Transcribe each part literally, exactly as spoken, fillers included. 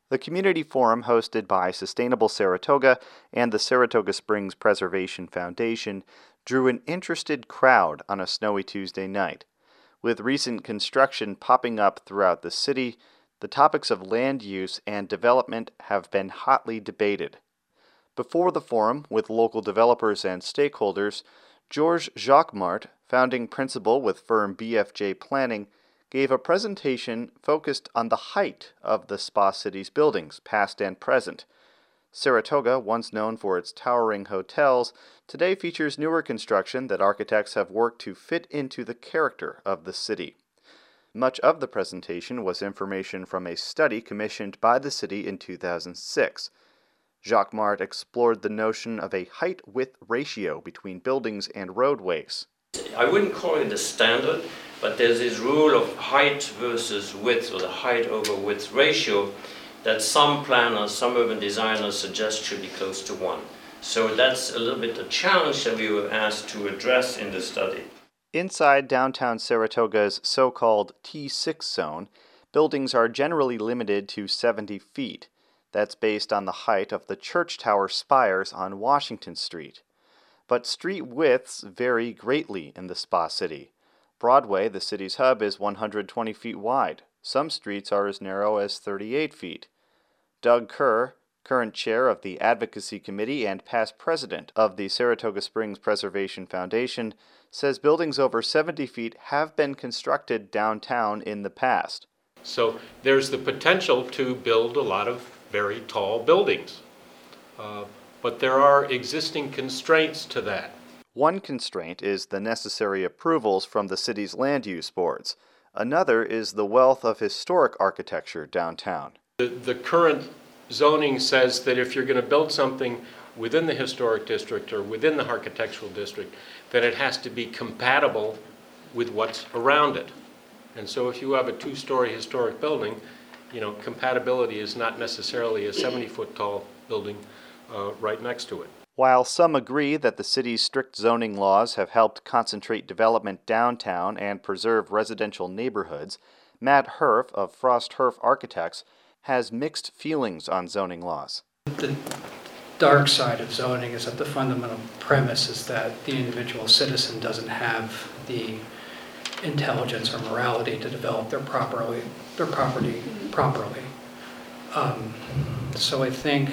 The community forum hosted by Sustainable Saratoga and the Saratoga Springs Preservation Foundation drew an interested crowd on a snowy Tuesday night. With recent construction popping up throughout the city, the topics of land use and development have been hotly debated. Before the forum, with local developers and stakeholders, Georges Jacquemart, founding principal with firm B F J Planning, gave a presentation focused on the height of the Spa City's buildings, past and present. Saratoga, once known for its towering hotels, today features newer construction that architects have worked to fit into the character of the city. Much of the presentation was information from a study commissioned by the city in two thousand six. Jacquemart explored the notion of a height-width ratio between buildings and roadways. I wouldn't call it a standard, but there's this rule of height versus width, or the height over width ratio, that some planners, some urban designers suggest should be close to one. So that's a little bit a challenge that we were asked to address in the study. Inside downtown Saratoga's so-called T six zone, buildings are generally limited to seventy feet. That's based on the height of the church tower spires on Washington Street. But street widths vary greatly in the Spa City. Broadway, the city's hub, is one hundred twenty feet wide. Some streets are as narrow as thirty-eight feet. Doug Kerr, current chair of the Advocacy Committee and past president of the Saratoga Springs Preservation Foundation, says buildings over seventy feet have been constructed downtown in the past. So there's the potential to build a lot of very tall buildings. Uh, but there are existing constraints to that. One constraint is the necessary approvals from the city's land use boards. Another is the wealth of historic architecture downtown. The, the current zoning says that if you're going to build something within the historic district or within the architectural district, that it has to be compatible with what's around it. And so if you have a two-story historic building, you know, compatibility is not necessarily a seventy-foot tall building uh, right next to it. While some agree that the city's strict zoning laws have helped concentrate development downtown and preserve residential neighborhoods, Matt Herf of Frost Herf Architects has mixed feelings on zoning laws. The dark side of zoning is that the fundamental premise is that the individual citizen doesn't have the intelligence or morality to develop their properly their property properly. Um, so I think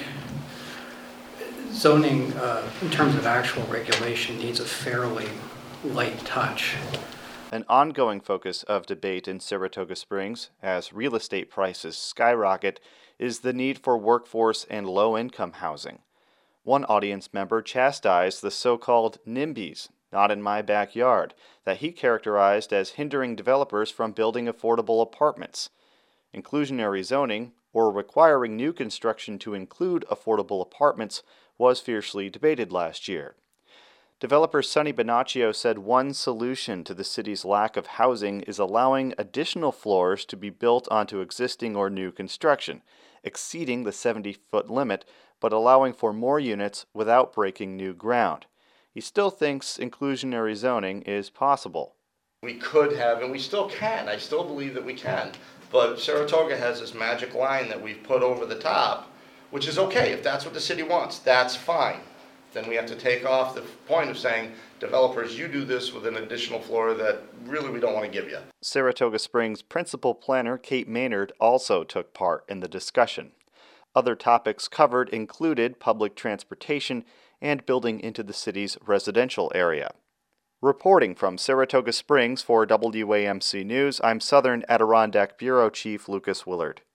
zoning, uh, in terms of actual regulation, needs a fairly light touch. An ongoing focus of debate in Saratoga Springs, as real estate prices skyrocket, is the need for workforce and low-income housing. One audience member chastised the so-called NIMBYs, not in my backyard, that he characterized as hindering developers from building affordable apartments. Inclusionary zoning, or requiring new construction to include affordable apartments, was fiercely debated last year. Developer Sonny Bonaccio said one solution to the city's lack of housing is allowing additional floors to be built onto existing or new construction, exceeding the seventy-foot limit, but allowing for more units without breaking new ground. He still thinks inclusionary zoning is possible. We could have, and we still can. I still believe that we can. But Saratoga has this magic line that we've put over the top, which is okay. If that's what the city wants, that's fine. Then we have to take off the point of saying, developers, you do this with an additional floor that really we don't want to give you. Saratoga Springs principal planner Kate Maynard also took part in the discussion. Other topics covered included public transportation and building into the city's residential area. Reporting from Saratoga Springs for W A M C News, I'm Southern Adirondack Bureau Chief Lucas Willard.